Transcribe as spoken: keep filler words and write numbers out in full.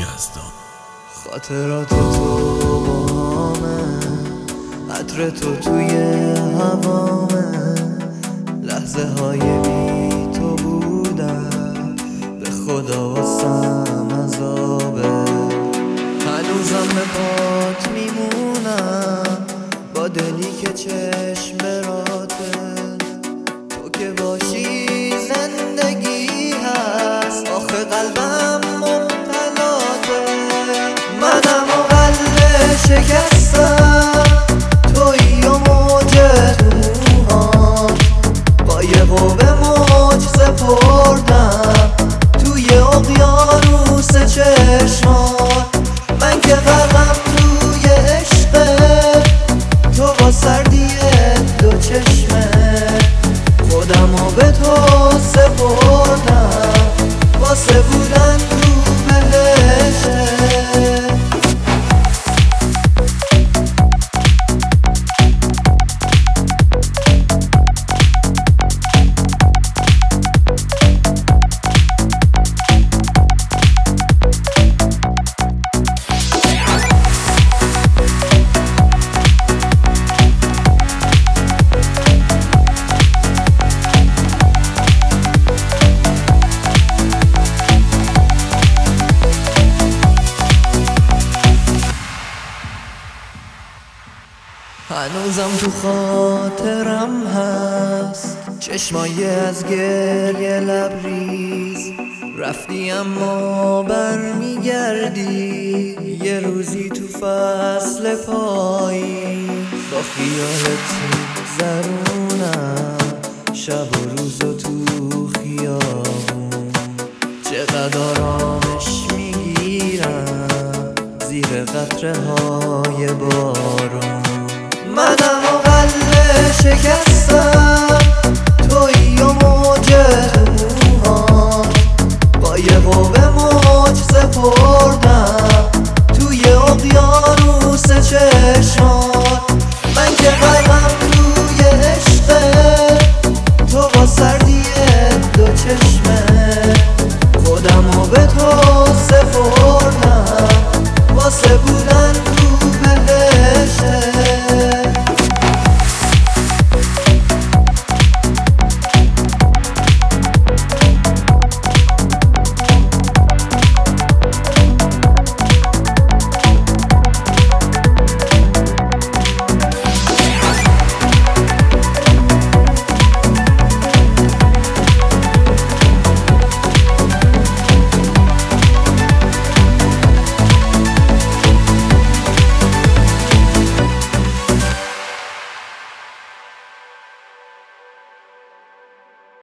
یزدان. خاطرات تو با همه، عطر تو توی هوامه، لحظه های بی تو بودن به خدا واسم عذابه. هنوزم به پات میمونم با دلی که چشم براته، تو که باشی زندگی هست، آخه قلبم مبتلاته. منم و قلب شکستم، تویی و موج توها، با یه قوب موج سپردم توی اقیانوس چشمات. من که غرقم توی عشقه، تو با سردی دو چشمه، خودمو به تو سپردم واسه بودن تو بهشته. هنوزم تو خاطرم هست چشمای از گریه لبریز، رفتی اما برمیگردی یه روزی تو فصل پاییز. با خیالت زرونم شب و روز و تو خیابون، چقدر آرامش میگیرم زیر قطره های بارون. منم و قلب شکستم،